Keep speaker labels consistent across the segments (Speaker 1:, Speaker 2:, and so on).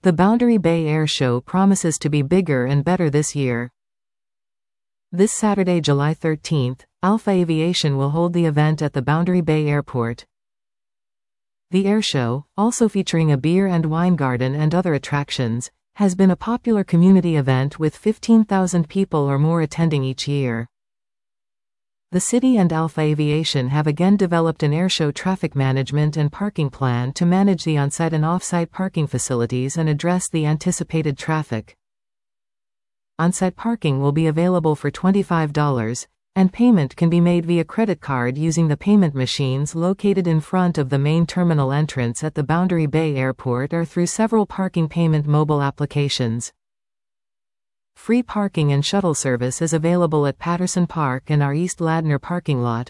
Speaker 1: The Boundary Bay Air Show promises to be bigger and better this year. This Saturday, July 13th, Alpha Aviation will hold the event at the Boundary Bay Airport. The air show, also featuring a beer and wine garden and other attractions, has been a popular community event with 15,000 people or more attending each year. The city and Alpha Aviation have again developed an airshow traffic management and parking plan to manage the on-site and off-site parking facilities and address the anticipated traffic. On-site parking will be available for $25, and payment can be made via credit card using the payment machines located in front of the main terminal entrance at the Boundary Bay Airport or through several parking payment mobile applications. Free parking and shuttle service is available at Patterson Park and our East Ladner parking lot,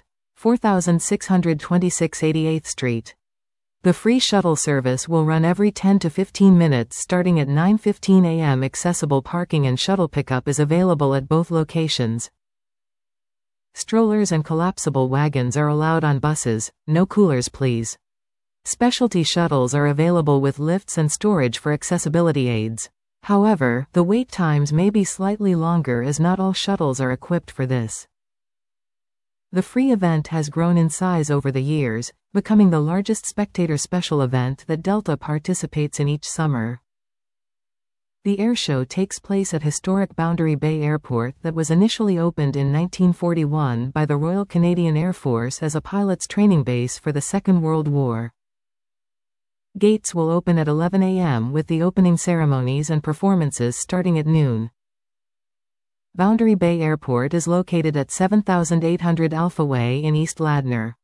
Speaker 1: 4626 88th Street. The free shuttle service will run every 10 to 15 minutes starting at 9:15 a.m. Accessible parking and shuttle pickup is available at both locations. Strollers and collapsible wagons are allowed on buses, no coolers please. Specialty shuttles are available with lifts and storage for accessibility aids. However, the wait times may be slightly longer as not all shuttles are equipped for this. The free event has grown in size over the years, becoming the largest spectator special event that Delta participates in each summer. The airshow takes place at historic Boundary Bay Airport that was initially opened in 1941 by the Royal Canadian Air Force as a pilot's training base for the Second World War. Gates will open at 11 a.m. with the opening ceremonies and performances starting at noon. Boundary Bay Airport is located at 7800 Alpha Way in East Ladner.